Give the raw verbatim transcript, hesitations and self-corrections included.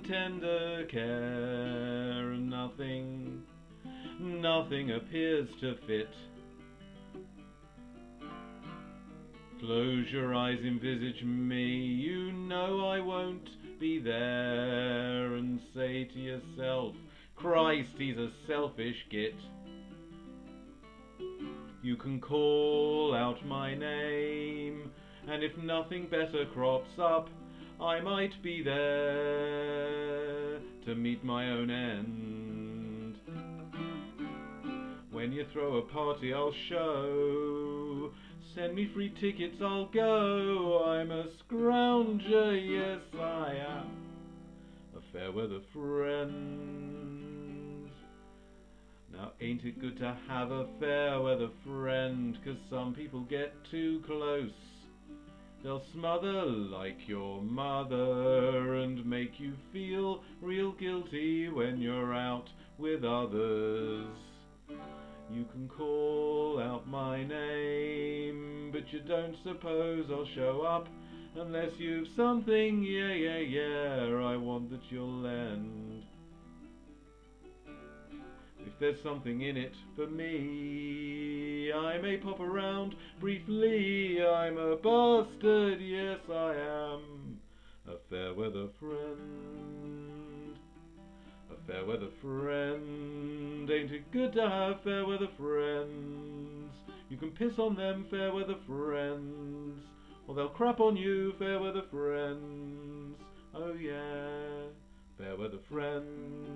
tender care, and nothing, nothing appears to fit. Close your eyes, envisage me, you know I won't be there, and say to yourself, Christ, he's a selfish git. You can call out my name, and if nothing better crops up, I might be there to meet my own end. When you throw a party, I'll show. Send me free tickets, I'll go. I'm a scrounger, yes I am, a fair weather friend. Now ain't it good to have a fair weather friend, 'cause some people get too close. They'll smother like your mother and make you feel real guilty when you're out with others. You can call out my name, but you don't suppose I'll show up unless you've something, yeah, yeah, yeah, I want that you'll lend. If there's something in it for me, I may pop around briefly. I'm a bastard, yes I am, a fair weather friend. A fair weather friend, ain't it good to have fair weather friends? You can piss on them, fair weather friends, or they'll crap on you, fair weather friends. Oh yeah, fair weather friends.